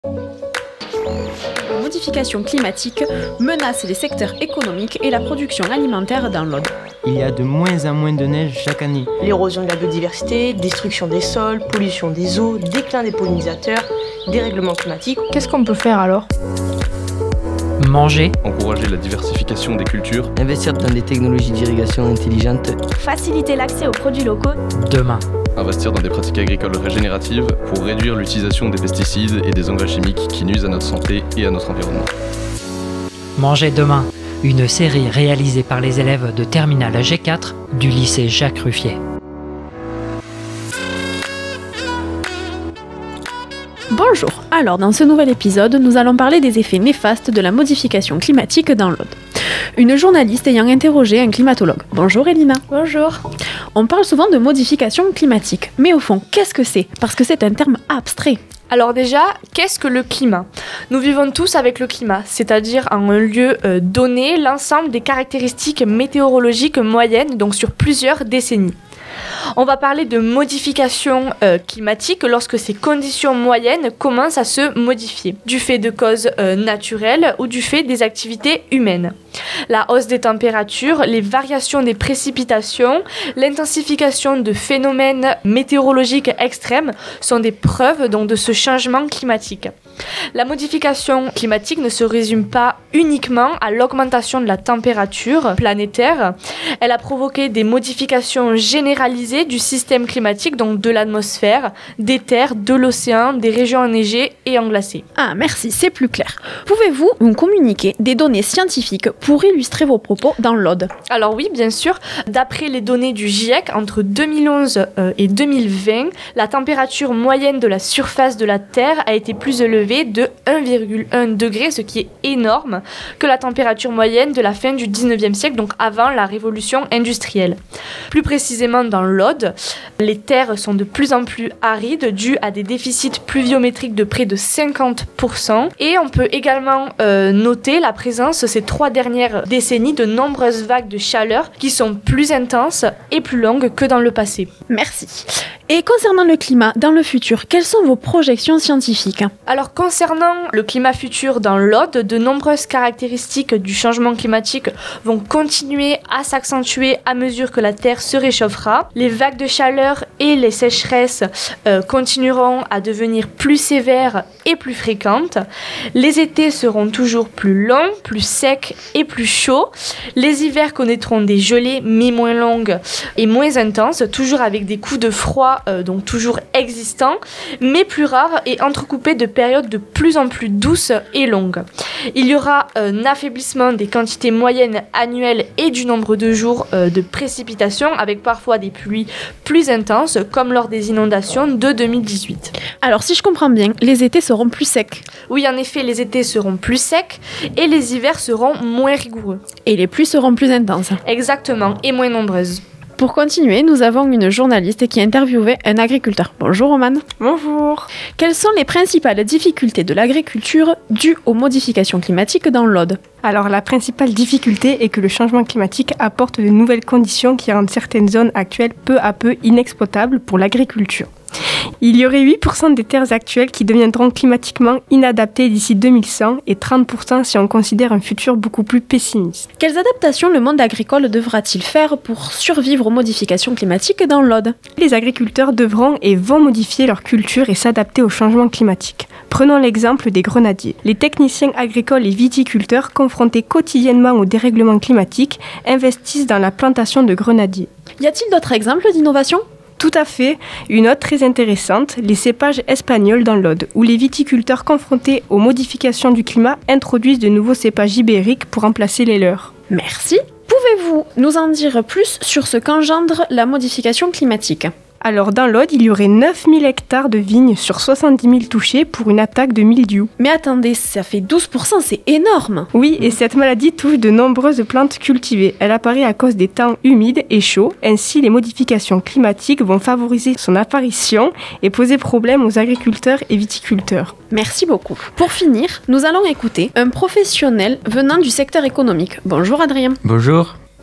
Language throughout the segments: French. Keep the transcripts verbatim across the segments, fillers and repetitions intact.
La modification climatique menace les secteurs économiques et la production alimentaire dans l'Aude. Il y a de moins en moins de neige chaque année. L'érosion de la biodiversité, destruction des sols, pollution des eaux, déclin des pollinisateurs, dérèglement climatique. Qu'est-ce qu'on peut faire alors ? Manger, encourager la diversification des cultures, investir dans des technologies d'irrigation intelligentes, faciliter l'accès aux produits locaux. Demain, investir dans des pratiques agricoles régénératives pour réduire l'utilisation des pesticides et des engrais chimiques qui nuisent à notre santé et à notre environnement. Manger demain, une série réalisée par les élèves de terminale G quatre du lycée Jacques Ruffier. Bonjour, alors dans ce nouvel épisode, nous allons parler des effets néfastes de la modification climatique dans l'Aude. Une journaliste ayant interrogé un climatologue. Bonjour Elina. Bonjour. On parle souvent de modification climatique, mais au fond, qu'est-ce que c'est ? Parce que c'est un terme abstrait. Alors déjà, qu'est-ce que le climat ? Nous vivons tous avec le climat, c'est-à-dire en un lieu euh, donné, l'ensemble des caractéristiques météorologiques moyennes, donc sur plusieurs décennies. On va parler de modification euh, climatique lorsque ces conditions moyennes commencent à se modifier, du fait de causes euh, naturelles ou du fait des activités humaines. La hausse des températures, les variations des précipitations, l'intensification de phénomènes météorologiques extrêmes sont des preuves donc, de ce changement climatique. La modification climatique ne se résume pas uniquement à l'augmentation de la température planétaire. Elle a provoqué des modifications généralisées du système climatique, donc de l'atmosphère, des terres, de l'océan, des régions enneigées et englacées. Ah, merci, c'est plus clair. Pouvez-vous nous communiquer des données scientifiques pour illustrer vos propos dans l'Aude ? Alors oui, bien sûr. D'après les données du GIEC, entre deux mille onze et deux mille vingt, la température moyenne de la surface de la Terre a été plus élevée de un virgule un degré, ce qui est énorme, que la température moyenne de la fin du dix-neuvième siècle, donc avant la révolution industrielle. Plus précisément dans l'Aude, les terres sont de plus en plus arides, dues à des déficits pluviométriques de près de cinquante pour cent. Et on peut également euh, noter la présence ces trois dernières décennies de nombreuses vagues de chaleur qui sont plus intenses et plus longues que dans le passé. Merci. Et concernant le climat dans le futur, quelles sont vos projections scientifiques ? Alors concernant le climat futur dans l'Aude, de nombreuses caractéristiques du changement climatique vont continuer à s'accentuer à mesure que la Terre se réchauffera. Les vagues de chaleur et les sécheresses euh, continueront à devenir plus sévères et plus fréquentes. Les étés seront toujours plus longs, plus secs et plus chauds. Les hivers connaîtront des gelées mais moins longues et moins intenses, toujours avec des coups de froid euh, donc toujours existants, mais plus rares et entrecoupés de périodes de plus en plus douces et longues. Il y aura un affaiblissement des quantités moyennes annuelles et du nombre de jours euh, de précipitations, avec parfois des pluies plus intenses, comme lors des inondations de deux mille dix-huit. Alors si je comprends bien, les étés seront plus secs. Oui, en effet, les étés seront plus secs et les hivers seront moins rigoureux. Et les pluies seront plus intenses. Exactement, et moins nombreuses. Pour continuer, nous avons une journaliste qui interviewait un agriculteur. Bonjour Romane. Bonjour. Quelles sont les principales difficultés de l'agriculture dues aux modifications climatiques dans l'Aude ? Alors la principale difficulté est que le changement climatique apporte de nouvelles conditions qui rendent certaines zones actuelles peu à peu inexploitables pour l'agriculture. Il y aurait huit pour cent des terres actuelles qui deviendront climatiquement inadaptées d'ici deux mille cent et trente pour cent si on considère un futur beaucoup plus pessimiste. Quelles adaptations le monde agricole devra-t-il faire pour survivre aux modifications climatiques dans l'Aude ? Les agriculteurs devront et vont modifier leur culture et s'adapter au changement climatique. Prenons l'exemple des grenadiers. Les techniciens agricoles et viticulteurs, confrontés quotidiennement au dérèglement climatique, investissent dans la plantation de grenadiers. Y a-t-il d'autres exemples d'innovation ? Tout à fait. Une autre très intéressante, les cépages espagnols dans l'Aude, où les viticulteurs confrontés aux modifications du climat introduisent de nouveaux cépages ibériques pour remplacer les leurs. Merci. Pouvez-vous nous en dire plus sur ce qu'engendre la modification climatique ? Alors dans l'Aude, il y aurait neuf mille hectares de vignes sur soixante-dix mille touchés pour une attaque de mildiou. Mais attendez, ça fait douze pour cent, c'est énorme. Oui, et cette maladie touche de nombreuses plantes cultivées. Elle apparaît à cause des temps humides et chauds. Ainsi, les modifications climatiques vont favoriser son apparition et poser problème aux agriculteurs et viticulteurs. Merci beaucoup. Pour finir, nous allons écouter un professionnel venant du secteur économique. Bonjour Adrien. Bonjour.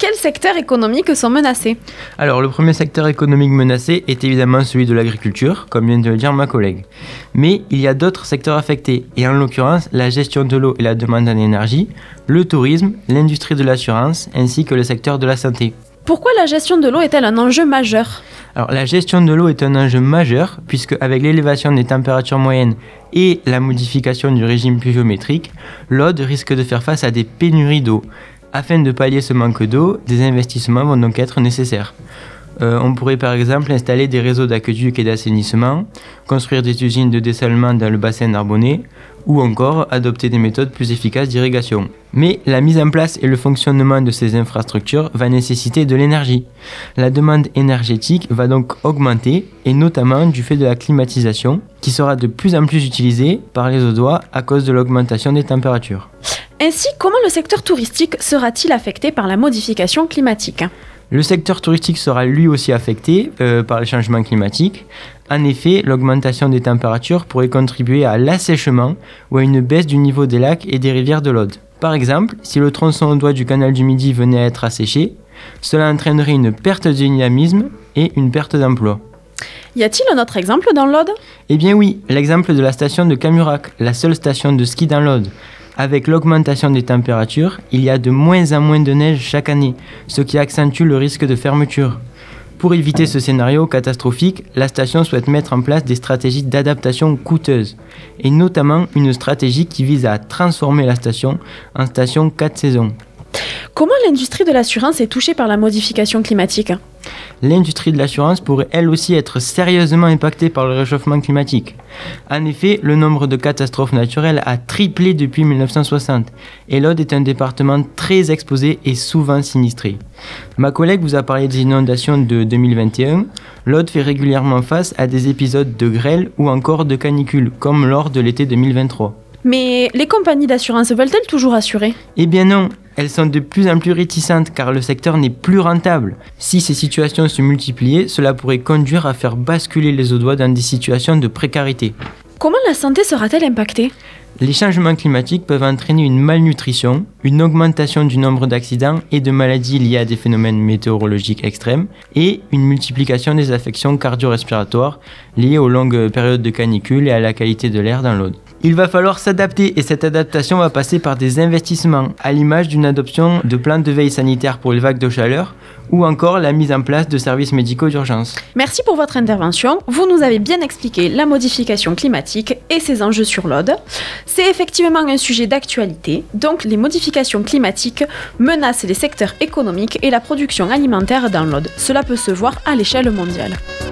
Quels secteurs économiques sont menacés ? Alors, le premier secteur économique menacé est évidemment celui de l'agriculture, comme vient de le dire ma collègue. Mais il y a d'autres secteurs affectés, et en l'occurrence, la gestion de l'eau et la demande en énergie, le tourisme, l'industrie de l'assurance, ainsi que le secteur de la santé. Pourquoi la gestion de l'eau est-elle un enjeu majeur ? Alors, la gestion de l'eau est un enjeu majeur, puisque avec l'élévation des températures moyennes et la modification du régime pluviométrique, l'Aude risque de faire face à des pénuries d'eau. Afin de pallier ce manque d'eau, des investissements vont donc être nécessaires. Euh, on pourrait par exemple installer des réseaux d'aqueducs et d'assainissement, construire des usines de dessalement dans le bassin narbonnais, ou encore adopter des méthodes plus efficaces d'irrigation. Mais la mise en place et le fonctionnement de ces infrastructures va nécessiter de l'énergie. La demande énergétique va donc augmenter, et notamment du fait de la climatisation, qui sera de plus en plus utilisée par les Audois à cause de l'augmentation des températures. Ainsi, comment le secteur touristique sera-t-il affecté par la modification climatique ? Le secteur touristique sera lui aussi affecté euh, par les changements climatiques. En effet, l'augmentation des températures pourrait contribuer à l'assèchement ou à une baisse du niveau des lacs et des rivières de l'Aude. Par exemple, si le tronçon audois du canal du Midi venait à être asséché, cela entraînerait une perte de dynamisme et une perte d'emploi. Y a-t-il un autre exemple dans l'Aude ? Eh bien oui, l'exemple de la station de Camurac, la seule station de ski dans l'Aude. Avec l'augmentation des températures, il y a de moins en moins de neige chaque année, ce qui accentue le risque de fermeture. Pour éviter ce scénario catastrophique, la station souhaite mettre en place des stratégies d'adaptation coûteuses, et notamment une stratégie qui vise à transformer la station en station quatre saisons. Comment l'industrie de l'assurance est touchée par la modification climatique ? L'industrie de l'assurance pourrait elle aussi être sérieusement impactée par le réchauffement climatique. En effet, le nombre de catastrophes naturelles a triplé depuis mille neuf cent soixante et l'Aude est un département très exposé et souvent sinistré. Ma collègue vous a parlé des inondations de deux mille vingt et un. L'Aude fait régulièrement face à des épisodes de grêle ou encore de canicule, comme lors de l'été deux mille vingt-trois. Mais les compagnies d'assurance veulent-elles toujours assurer ? Eh bien non, elles sont de plus en plus réticentes car le secteur n'est plus rentable. Si ces situations se multipliaient, cela pourrait conduire à faire basculer les Audois dans des situations de précarité. Comment la santé sera-t-elle impactée ? Les changements climatiques peuvent entraîner une malnutrition, une augmentation du nombre d'accidents et de maladies liées à des phénomènes météorologiques extrêmes et une multiplication des affections cardio-respiratoires liées aux longues périodes de canicule et à la qualité de l'air dans l'Aude. Il va falloir s'adapter et cette adaptation va passer par des investissements, à l'image d'une adoption de plans de veille sanitaire pour les vagues de chaleur ou encore la mise en place de services médicaux d'urgence. Merci pour votre intervention. Vous nous avez bien expliqué la modification climatique et ses enjeux sur l'Aude. C'est effectivement un sujet d'actualité, donc les modifications climatiques menacent les secteurs économiques et la production alimentaire dans l'Aude. Cela peut se voir à l'échelle mondiale.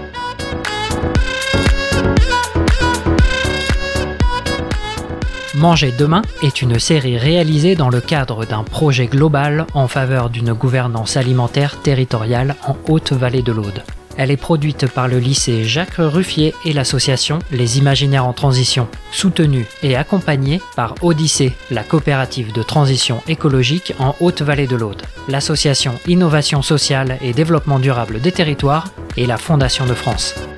Manger demain est une série réalisée dans le cadre d'un projet global en faveur d'une gouvernance alimentaire territoriale en Haute-Vallée de l'Aude. Elle est produite par le lycée Jacques Ruffier et l'association Les Imaginaires en Transition, soutenue et accompagnée par Odyssée, la coopérative de transition écologique en Haute-Vallée de l'Aude, l'association Innovation sociale et développement durable des territoires et la Fondation de France.